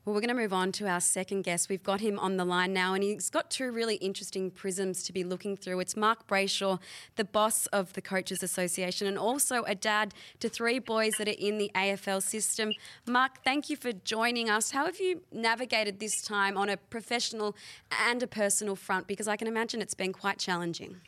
Well, we're going to move on to our second guest. We've got him on the line now, and he's got two really interesting prisms to be looking through. It's Mark Brayshaw, the boss of the Coaches Association, and also a dad to three boys that are in the AFL system. Mark, thank you for joining us. How have you navigated this time on a professional and a personal front? Because I can imagine it's been quite challenging.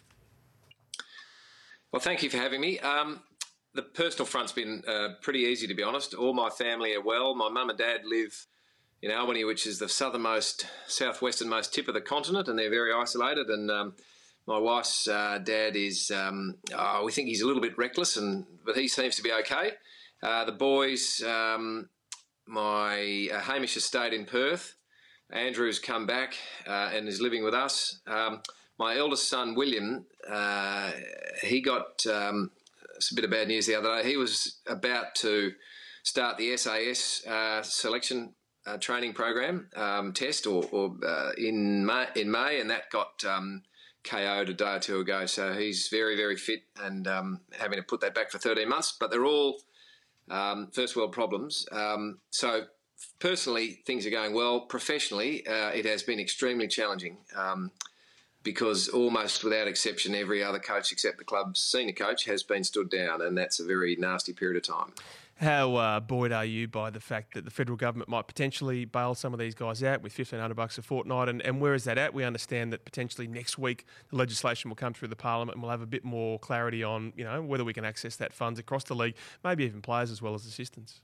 Well, thank you for having me. The personal front's been pretty easy, to be honest. All my family are well. My mum and dad live in Albany, which is the southwesternmost tip of the continent, and they're very isolated. And my wife's dad is, we think he's a little bit reckless, but he seems to be okay. The boys, my Hamish has stayed in Perth. Andrew's come back and is living with us. My eldest son, William, he got it's a bit of bad news the other day. He was about to start the SAS selection training program test in May, and that got KO'd a day or two ago. So he's very, very fit and having to put that back for 13 months. But they're all first world problems. So personally, things are going well. Professionally, it has been extremely challenging because almost without exception, every other coach except the club's senior coach has been stood down, and that's a very nasty period of time. How buoyed are you by the fact that the federal government might potentially bail some of these guys out with $1,500 a fortnight? And where is that at? We understand that potentially next week the legislation will come through the Parliament and we'll have a bit more clarity on, whether we can access that funds across the league, maybe even players as well as assistants.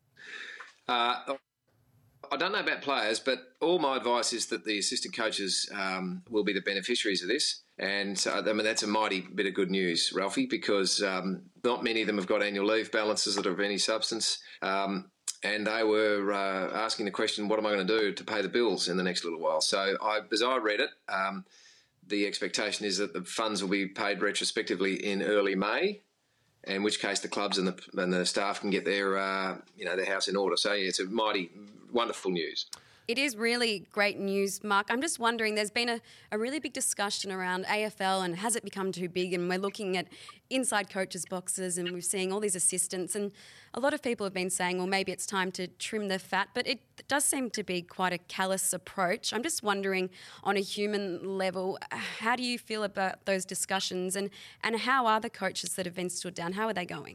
I don't know about players, but all my advice is that the assistant coaches will be the beneficiaries of this. And that's a mighty bit of good news, Ralphie, because not many of them have got annual leave balances that are of any substance. And they were asking the question, what am I going to do to pay the bills in the next little while? So as I read it, the expectation is that the funds will be paid retrospectively in early May, in which case the clubs and the staff can get their house in order. So, yeah, it's a mighty wonderful news. It is really great news, Mark. I'm just wondering, there's been a really big discussion around AFL and has it become too big? And we're looking at inside coaches' boxes and we're seeing all these assistants. And a lot of people have been saying, well, maybe it's time to trim the fat. But it does seem to be quite a callous approach. I'm just wondering, on a human level, how do you feel about those discussions? And how are the coaches that have been stood down? How are they going?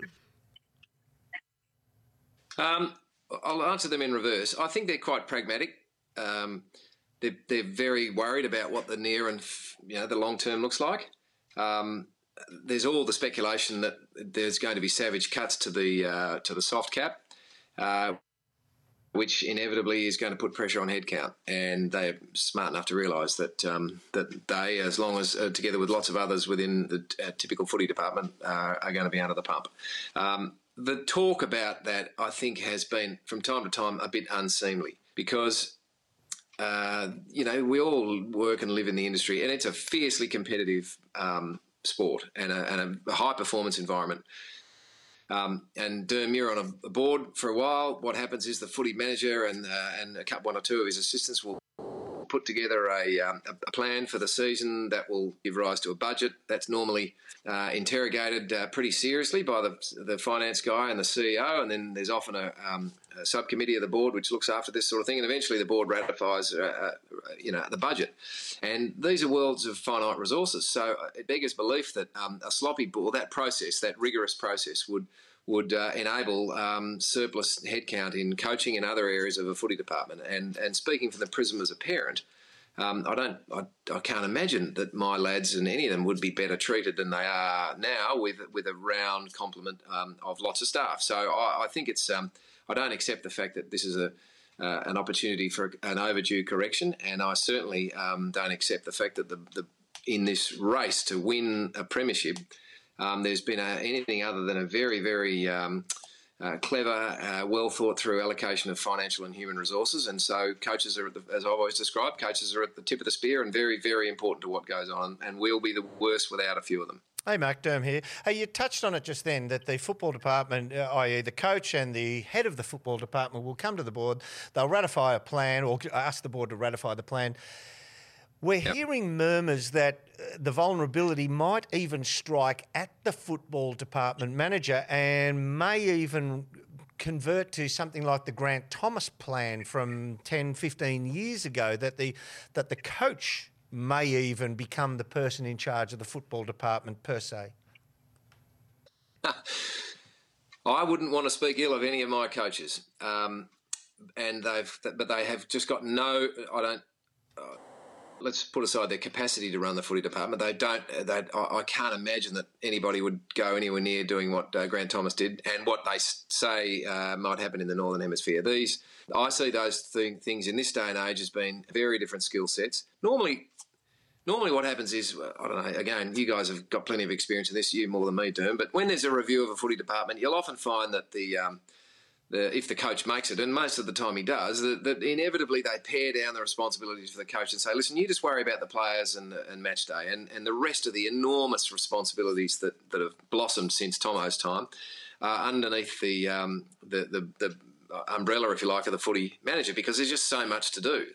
I'll answer them in reverse. I think they're quite pragmatic. They're very worried about what the near and the long term looks like. There's all the speculation that there's going to be savage cuts to the soft cap, which inevitably is going to put pressure on headcount. And they're smart enough to realise that they, as long as together with lots of others within the typical footy department, are going to be under the pump. The talk about that, I think, has been from time to time a bit unseemly because, we all work and live in the industry and it's a fiercely competitive sport and a high-performance environment. And Derm, you're on a board for a while. What happens is the footy manager and one or two of his assistants will put together a plan for the season that will give rise to a budget. That's normally interrogated pretty seriously by the finance guy and the CEO, and then there's often a subcommittee of the board which looks after this sort of thing, and eventually the board ratifies the budget. And these are worlds of finite resources, so it beggars belief that a sloppy board, that rigorous process would enable surplus headcount in coaching and other areas of a footy department. And speaking from the prism as a parent, I can't imagine that my lads and any of them would be better treated than they are now with a round complement of lots of staff. So I think it's I don't accept the fact that this is an opportunity for an overdue correction, and I certainly don't accept the fact that in this race to win a premiership, there's been anything other than a very, very clever, well thought through allocation of financial and human resources. And so coaches are, as I've always described, coaches are at the tip of the spear and very, very important to what goes on. And we'll be the worst without a few of them. Hey, Mark, Derm here. Hey, you touched on it just then that the football department, i.e. the coach and the head of the football department, will come to the board. They'll ratify a plan or ask the board to ratify the plan. We're hearing murmurs that the vulnerability might even strike at the football department manager and may even convert to something like the Grant Thomas plan from 10, 15 years ago, that the coach may even become the person in charge of the football department per se? I wouldn't want to speak ill of any of my coaches, but they have just got no. Let's put aside their capacity to run the footy department. They don't. I can't imagine that anybody would go anywhere near doing what Grant Thomas did and what they say might happen in the Northern Hemisphere. I see those things in this day and age as being very different skill sets. Normally what happens is, I don't know, again, you guys have got plenty of experience in this, you more than me, Derm, but when there's a review of a footy department, you'll often find that if the coach makes it, and most of the time he does, that inevitably they pare down the responsibilities for the coach and say, listen, you just worry about the players and match day and the rest of the enormous responsibilities that have blossomed since Tomo's time underneath the umbrella, if you like, of the footy manager, because there's just so much to do.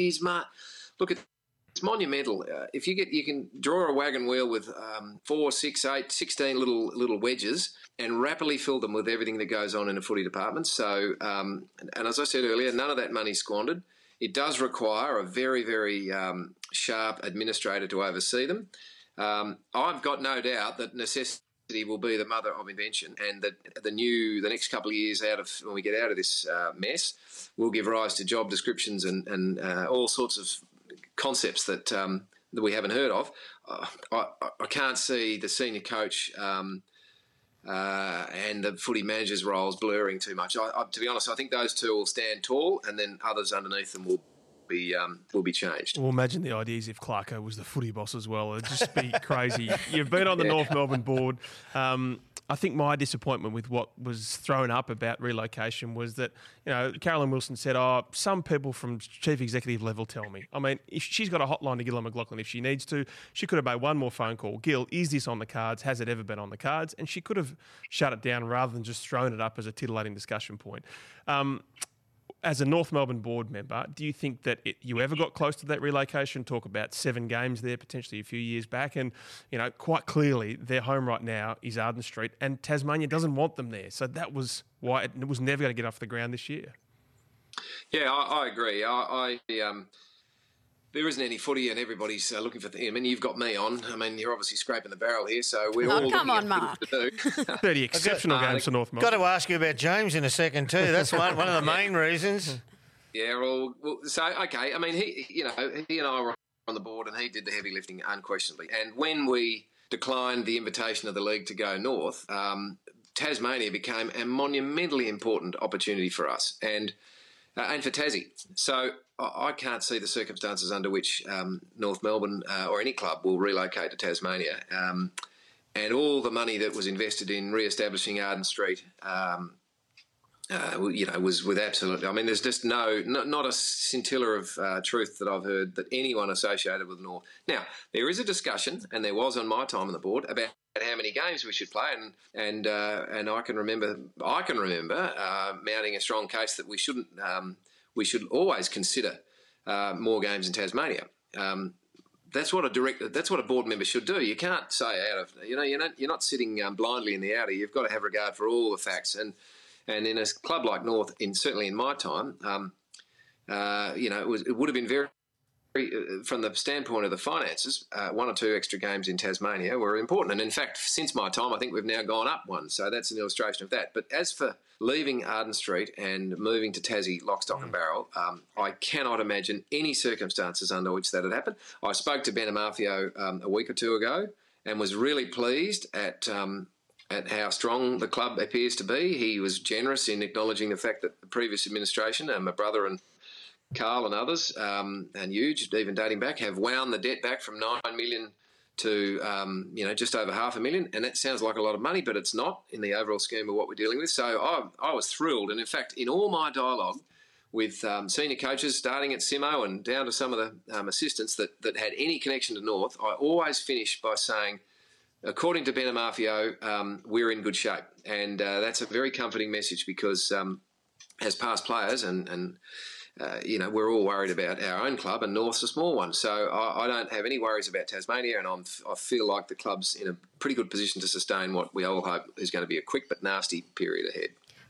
It's monumental. If you can draw a wagon wheel with 4, 6, 8, 16 little wedges and rapidly fill them with everything that goes on in a footy department. So, and as I said earlier, none of that money's squandered. It does require a very, very sharp administrator to oversee them. I've got no doubt that necessity will be the mother of invention, and that the next couple of years when we get out of this mess will give rise to job descriptions and all sorts of concepts that we haven't heard of. I can't see the senior coach and the footy manager's roles blurring too much. To be honest, I think those two will stand tall, and then others underneath them will be changed. Well, imagine the idea is if Clarko was the footy boss as well. It'd just be crazy. You've been on the North Melbourne board. I think my disappointment with what was thrown up about relocation was that, Carolyn Wilson said, some people from chief executive level tell me. I mean, if she's got a hotline to Gillan McLachlan if she needs to, she could have made one more phone call. Gil, is this on the cards? Has it ever been on the cards? And she could have shut it down rather than just thrown it up as a titillating discussion point. As a North Melbourne board member, do you think that you ever got close to that relocation? Talk about 7 games there, potentially a few years back. And, quite clearly their home right now is Arden Street, and Tasmania doesn't want them there. So that was why it was never going to get off the ground this year. Yeah, I agree. There isn't any footy, and everybody's looking for I mean, you've got me on. I mean, you're obviously scraping the barrel here, so we're all come on, looking Mark. at to do. 30 exceptional games for North Melbourne. Got to ask you about James in a second too. That's one of the main reasons. Yeah, well, so okay. I mean, he and I were on the board, and he did the heavy lifting unquestionably. And when we declined the invitation of the league to go north, Tasmania became a monumentally important opportunity for us and for Tassie. So I can't see the circumstances under which North Melbourne or any club will relocate to Tasmania. And all the money that was invested in re-establishing Arden Street, was with absolute. I mean, there's just not a scintilla of truth that I've heard that anyone associated with North. Now, there is a discussion, and there was on my time on the board, about how many games we should play, and I can remember mounting a strong case that we shouldn't. We should always consider more games in Tasmania. That's what a board member should do. You can't say you're not sitting blindly in the outer. You've got to have regard for all the facts. And in a club like North, certainly in my time, it would have been very, from the standpoint of the finances, 1 or 2 extra games in Tasmania were important. And in fact, since my time, I think we've now gone up 1. So that's an illustration of that. But as for leaving Arden Street and moving to Tassie lock, stock and barrel, I cannot imagine any circumstances under which that had happened. I spoke to Ben Amarthio a week or 2 ago and was really pleased at how strong the club appears to be. He was generous in acknowledging the fact that the previous administration, and my brother and Carl and others, and Huge, even dating back, have wound the debt back from 9 million to just over $500,000, and that sounds like a lot of money, but it's not in the overall scheme of what we're dealing with. So I was thrilled, and in fact, in all my dialogue with senior coaches, starting at Simo and down to some of the assistants that had any connection to North, I always finished by saying, according to Ben Amarthio, we're in good shape, and that's a very comforting message because as past players and we're all worried about our own club, and North's a small one. So I don't have any worries about Tasmania, and I feel like the club's in a pretty good position to sustain what we all hope is going to be a quick but nasty period ahead.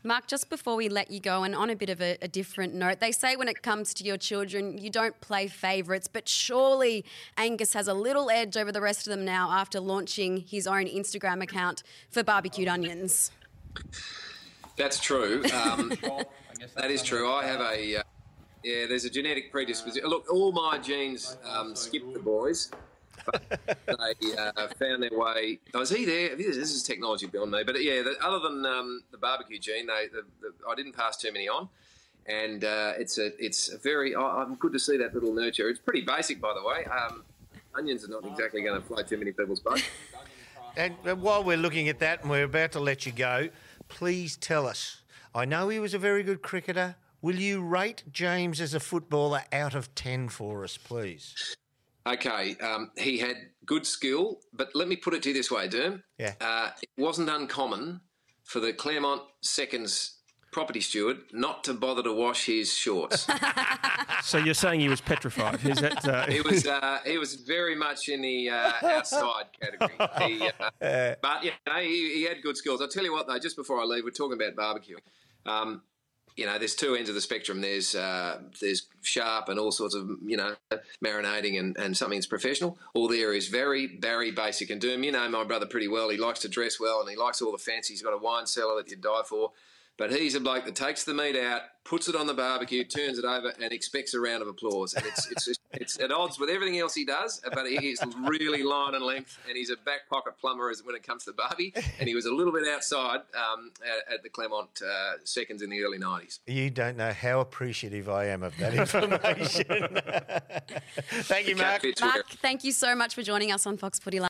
Mark, just before we let you go, and on a bit of a different note, they say when it comes to your children, you don't play favourites, but surely Angus has a little edge over the rest of them now after launching his own Instagram account for barbecued onions. That's true. That is true. I have there's a genetic predisposition. Look, all my genes skipped the boys. But they found their way. Was he there? This is technology beyond me. But other than the barbecue gene, I didn't pass too many on, and it's a very. I'm good to see that little nurture. It's pretty basic, by the way. Onions are not exactly going to float too many people's boats. And while we're looking at that, and we're about to let you go, please tell us. I know he was a very good cricketer. Will you rate James as a footballer out of 10 for us, please? Okay, he had good skill, but let me put it to you this way, Derm. Yeah. It wasn't uncommon for the Claremont Seconds property steward not to bother to wash his shorts. So you're saying he was petrified? Is that? He was very much in the outside category. But he had good skills. I'll tell you what, though. Just before I leave, we're talking about barbecuing. There's two ends of the spectrum. There's sharp and all sorts of, marinating and something that's professional. Or there is very, very basic. And Doom, you know my brother pretty well. He likes to dress well and he likes all the fancy. He's got a wine cellar that you'd die for. But he's a bloke that takes the meat out, puts it on the barbecue, turns it over and expects a round of applause. And it's at odds with everything else he does, but he is really line and length, and he's a back pocket plumber when it comes to barbie. And he was a little bit outside at the Claremont Seconds in the early 90s. You don't know how appreciative I am of that information. Thank you, Mark. Mark, thank you so much for joining us on Fox Footy Live.